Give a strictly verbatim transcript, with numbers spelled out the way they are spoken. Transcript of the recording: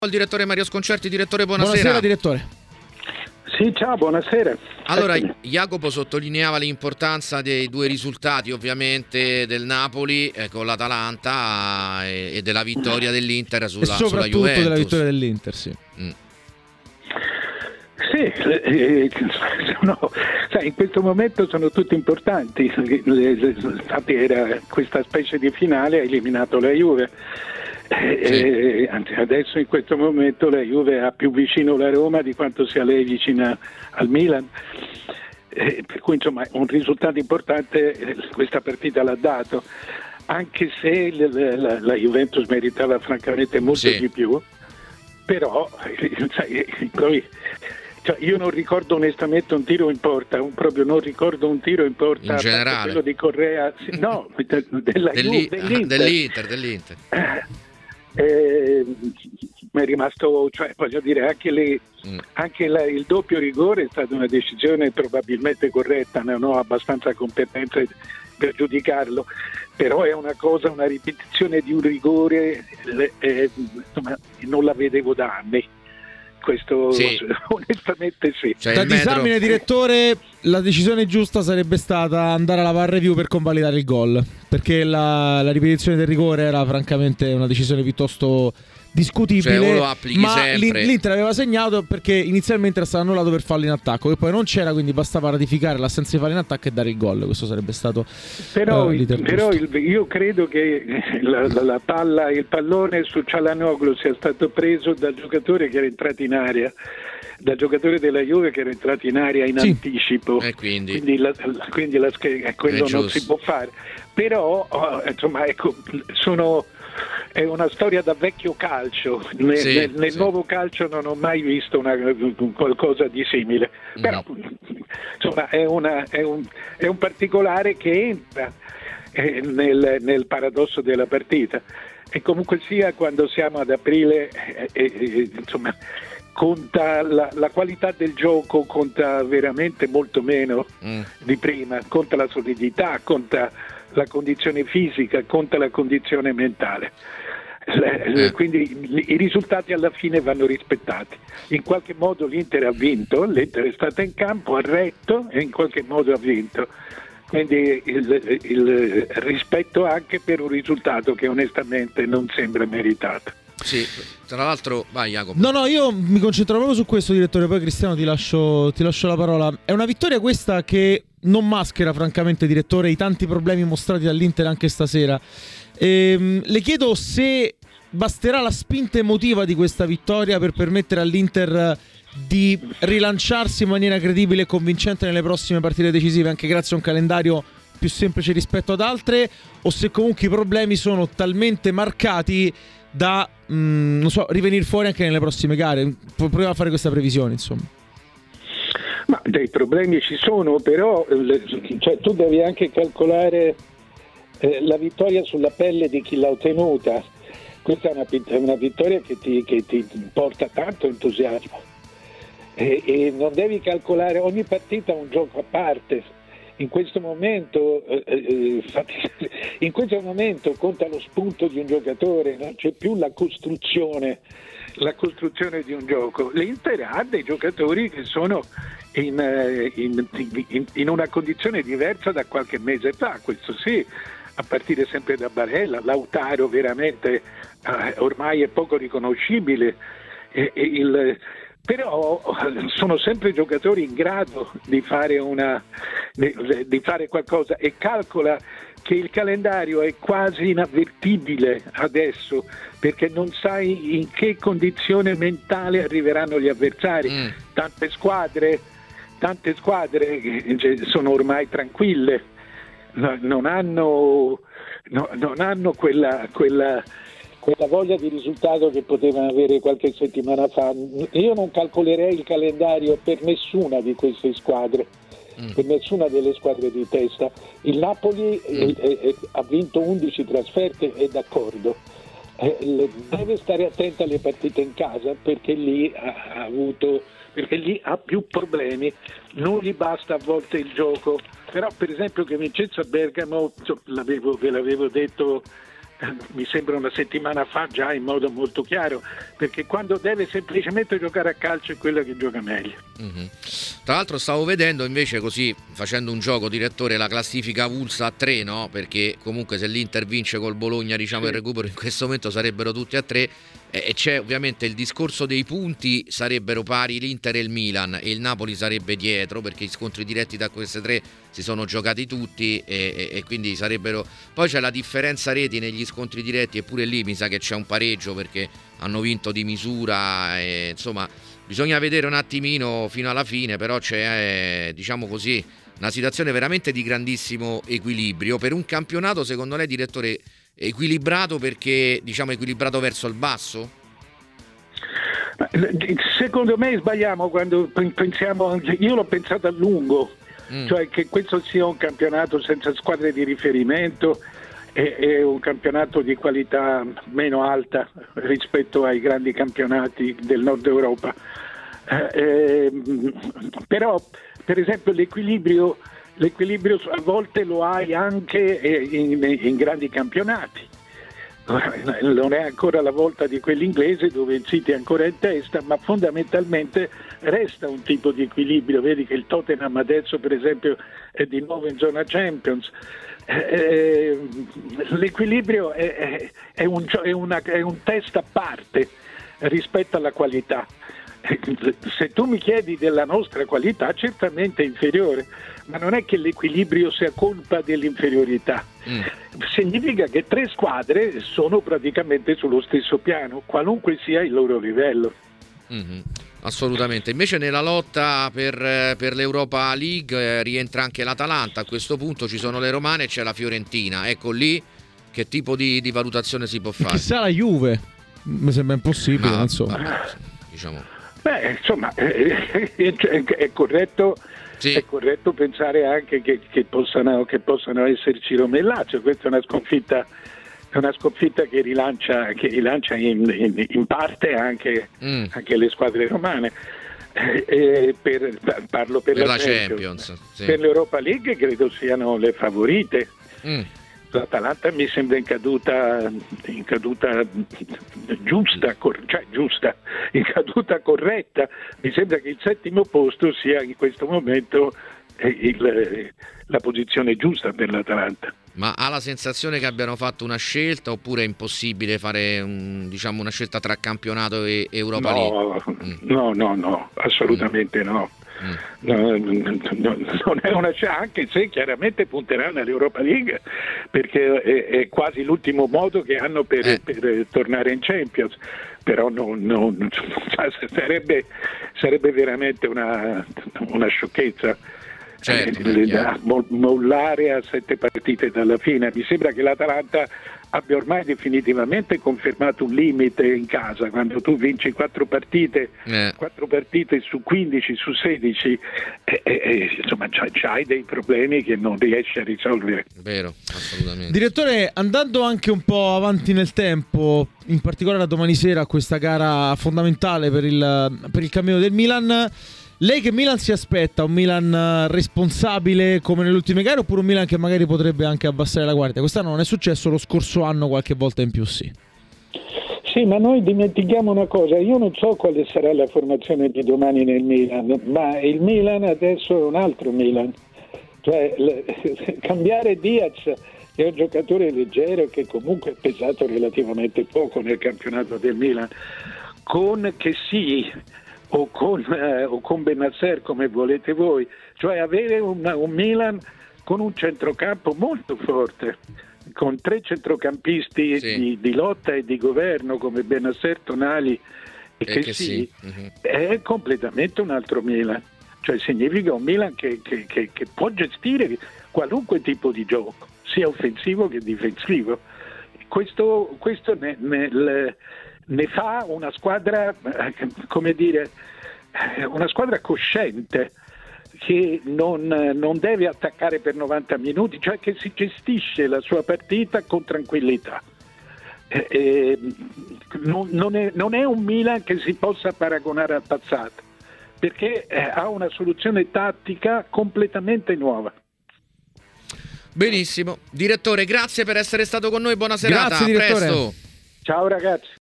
Il direttore Mario Sconcerti. Direttore, buonasera. Buonasera direttore. Sì, ciao, buonasera. Allora, Jacopo sottolineava l'importanza dei due risultati, ovviamente, del Napoli eh, con l'Atalanta e, e della vittoria dell'Inter sulla, e soprattutto sulla Juventus. della vittoria dell'Inter, sì. Mm. Sì, eh, no, sai, in questo momento sono tutti importanti. Infatti era questa specie di finale, ha eliminato la Juve. Eh, Sì. eh, anzi, adesso in questo momento la Juve ha più vicino la Roma di quanto sia lei vicina al Milan, eh, per cui insomma un risultato importante eh, questa partita l'ha dato, anche se la, la, la Juventus meritava francamente molto Sì. di più, però eh, sai, poi, cioè, io non ricordo onestamente un tiro in porta, un, proprio non ricordo un tiro in porta, In generale? quello di Correa, sì, no, de, della Dell'I- Juve, dell'Inter. dell'Inter, dell'Inter. Eh, mi è rimasto, cioè voglio dire, anche, le, Mm. anche la, il doppio rigore è stata una decisione probabilmente corretta, non ho abbastanza competenze per giudicarlo, però è una cosa, una ripetizione di un rigore, eh, insomma, non la vedevo da anni. Questo Sì. onestamente sì. Cioè, Da il metro- disamine, direttore, la decisione giusta sarebbe stata andare alla V A R review per convalidare il gol, perché la, la ripetizione del rigore era francamente una decisione piuttosto discutibile. Cioè, o lo applichi ma sempre. l'In- l'Inter aveva segnato perché inizialmente era stato annullato per fallo in attacco, che poi non c'era, quindi bastava ratificare l'assenza di fallo in attacco e dare il gol. Questo sarebbe stato Però, eh, l'iter però giusto. il- io credo che la, la, la palla, il pallone su Çalhanoğlu sia stato preso dal giocatore che era entrato in area, dal giocatore della Juve che era entrato in area in Sì. anticipo, E quindi? quindi, la, la- quindi la, eh, quello È non giusto. si può fare. Però oh, insomma, ecco, sono è una storia da vecchio calcio. Nel, Sì, nel, nel sì. nuovo calcio non ho mai visto una, qualcosa di simile. Mm. Però insomma è, una, è, un, è un particolare che entra eh, nel, nel paradosso della partita. E comunque sia, quando siamo ad aprile, eh, eh, insomma, conta la, la qualità del gioco, conta veramente molto meno Mm. di prima, conta la solidità, conta la condizione fisica, conta la condizione mentale. Le- Eh. Quindi i risultati alla fine vanno rispettati. In qualche modo l'Inter ha vinto, l'Inter è stata in campo, ha retto e in qualche modo ha vinto. Quindi il, il rispetto anche per un risultato che onestamente non sembra meritato. Sì, tra l'altro, vai Jacopo. No, no, io mi concentro proprio su questo, direttore. Poi Cristiano ti lascio, ti lascio la parola. È una vittoria questa che non maschera, francamente, direttore, i tanti problemi mostrati dall'Inter anche stasera. Ehm, le chiedo se basterà la spinta emotiva di questa vittoria per permettere all'Inter di rilanciarsi in maniera credibile e convincente nelle prossime partite decisive, anche grazie a un calendario più semplice rispetto ad altre, o se comunque i problemi sono talmente marcati da mh, non so, rivenire fuori anche nelle prossime gare. Proviamo a fare questa previsione, insomma. Ma dei problemi ci sono, però le- cioè, tu devi anche calcolare eh, la vittoria sulla pelle di chi l'ha ottenuta. Questa è una, è una vittoria che ti, che ti porta tanto entusiasmo e, e non devi calcolare ogni partita un gioco a parte. In questo momento eh, eh, infatti, in questo momento conta lo spunto di un giocatore, non c'è più la costruzione la costruzione di un gioco. L'Inter ha dei giocatori che sono in, eh, in, in, in una condizione diversa da qualche mese fa, questo sì, a partire sempre da Barella. Lautaro veramente eh, ormai è poco riconoscibile, e, e il, però sono sempre giocatori in grado di fare una di, di fare qualcosa, e calcola che il calendario è quasi inavvertibile adesso, perché non sai in che condizione mentale arriveranno gli avversari. Mm. Tante squadre tante squadre che sono ormai tranquille, no, non hanno no, non hanno quella quella quella voglia di risultato che potevano avere qualche settimana fa. Io non calcolerei il calendario per nessuna di queste squadre, mm. per nessuna delle squadre di testa. Il Napoli mm. è, è, è, ha vinto undici trasferte, è d'accordo, eh, deve stare attenta alle partite in casa, perché lì ha, ha avuto perché lì ha più problemi, non gli basta a volte il gioco. Però per esempio che Vincenzo a Bergamo, l'avevo, ve l'avevo detto mi sembra una settimana fa già in modo molto chiaro, perché quando deve semplicemente giocare a calcio è quello che gioca meglio. Mm-hmm. Tra l'altro stavo vedendo invece, così facendo un gioco, direttore, la classifica avulsa a tre, no? Perché comunque se l'Inter vince col Bologna, diciamo, sì, il recupero in questo momento sarebbero tutti a tre, e c'è ovviamente il discorso dei punti, sarebbero pari l'Inter e il Milan, e il Napoli sarebbe dietro perché gli scontri diretti da queste tre si sono giocati tutti, e, e, e quindi sarebbero, poi c'è la differenza reti negli scontri diretti, e pure lì mi sa che c'è un pareggio perché hanno vinto di misura, e, insomma bisogna vedere un attimino fino alla fine, però c'è, eh, diciamo così, una situazione veramente di grandissimo equilibrio per un campionato, secondo lei, direttore, equilibrato, perché diciamo equilibrato verso il basso? Secondo me sbagliamo quando pensiamo, io l'ho pensato a lungo, mm. cioè che questo sia un campionato senza squadre di riferimento, è, è un campionato di qualità meno alta rispetto ai grandi campionati del nord Europa, eh, eh, però per esempio l'equilibrio L'equilibrio a volte lo hai anche in, in grandi campionati. Non è ancora la volta di quell'inglese dove il City è ancora in testa, ma fondamentalmente resta un tipo di equilibrio. Vedi che il Tottenham adesso, per esempio, è di nuovo in zona Champions. Eh, l'equilibrio è, è, è, un, è, una, è un test a parte rispetto alla qualità. Se tu mi chiedi della nostra qualità, certamente inferiore, ma non è che l'equilibrio sia colpa dell'inferiorità. Mm. Significa che tre squadre sono praticamente sullo stesso piano, qualunque sia il loro livello. Mm-hmm. Assolutamente. Invece nella lotta per, per l'Europa League eh, rientra anche l'Atalanta. A questo punto ci sono le romane e c'è la Fiorentina. Ecco lì che tipo di, di valutazione si può fare? Chissà la Juve, mi sembra impossibile, ma, non so. Vabbè, diciamo. Beh, insomma, è, è, è corretto, sì. È corretto pensare anche che, che, possano, che possano esserci Roma e Lazio. Questa è una sconfitta, è una sconfitta che rilancia, che rilancia in, in, in parte anche, mm. anche le squadre romane. Eh, eh, per, parlo per, per la, la Champions, Champions sì. Per l'Europa League credo siano le favorite. Mm. L'Atalanta mi sembra in caduta, in caduta giusta, cor- cioè giusta, in caduta corretta. Mi sembra che il settimo posto sia in questo momento il, la posizione giusta per l'Atalanta. Ma ha la sensazione che abbiano fatto una scelta, oppure è impossibile fare un, diciamo, una scelta tra campionato e Europa League? No, mm. no, no, no, assolutamente mm. no. Mm. No, no, non è una scelta, anche se chiaramente punteranno all'Europa League, perché è, è quasi l'ultimo modo che hanno per, eh. per tornare in Champions, però non, non, sarebbe, sarebbe veramente una, una sciocchezza. Certo, eh, da mollare a sette partite dalla fine. Mi sembra che l'Atalanta abbia ormai definitivamente confermato un limite in casa. Quando tu vinci quattro partite, eh. quattro partite su quindici, su sedici, eh, eh, insomma c'hai dei problemi che non riesci a risolvere. Vero, assolutamente. Direttore, andando anche un po' avanti nel tempo, in particolare domani sera, questa gara fondamentale per il, per il cammino del Milan, lei che Milan si aspetta? Un Milan responsabile come nelle ultime gare, oppure un Milan che magari potrebbe anche abbassare la guardia? Quest'anno non è successo, lo scorso anno qualche volta in più sì. Sì, ma noi dimentichiamo una cosa, io non so quale sarà la formazione di domani nel Milan, ma il Milan adesso è un altro Milan. Cioè l- cambiare Diaz, che è un giocatore leggero che comunque è pesato relativamente poco nel campionato del Milan, con che sì o con, eh, o con Bennacer, come volete voi, cioè avere una, un Milan con un centrocampo molto forte, con tre centrocampisti sì. di, di lotta e di governo come Bennacer, Tonali e, e che sì, uh-huh. è completamente un altro Milan, cioè significa un Milan che, che, che, che può gestire qualunque tipo di gioco, sia offensivo che difensivo. Questo, questo ne, ne, ne fa una squadra, come dire, una squadra cosciente, che non, non deve attaccare per novanta minuti, cioè che si gestisce la sua partita con tranquillità. Eh, eh, non, non, è, non è un Milan che si possa paragonare al passato, perché eh, ha una soluzione tattica completamente nuova. Benissimo, direttore, grazie per essere stato con noi, buona serata, Grazie, a direttore. presto. Ciao ragazzi.